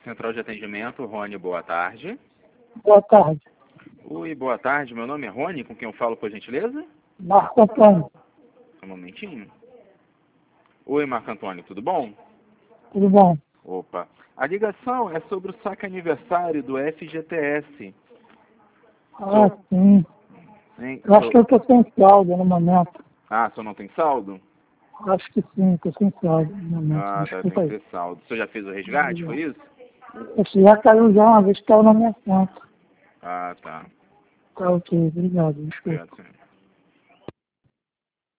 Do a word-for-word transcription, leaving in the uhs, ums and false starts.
Central de atendimento, Rony, boa tarde. Boa tarde. Oi, boa tarde. Meu nome é Rony, com quem eu falo, por gentileza? Marco Antônio. Um momentinho. Oi, Marco Antônio, tudo bom? Tudo bom? Opa. A ligação é sobre o saque aniversário do F G T S. Ah, Sou- sim. Hein? Eu acho Sou- que eu estou sem saldo no momento. Ah, o senhor não tem saldo? Acho que sim, estou sem saldo no momento. Ah, tá, tem Desculpa que aí. ter saldo. O senhor já fez o resgate, foi isso? Esse já caiu já uma vez que caiu na minha conta. Ah, tá. Tá ok, obrigado. Desculpa. Obrigado, senhor.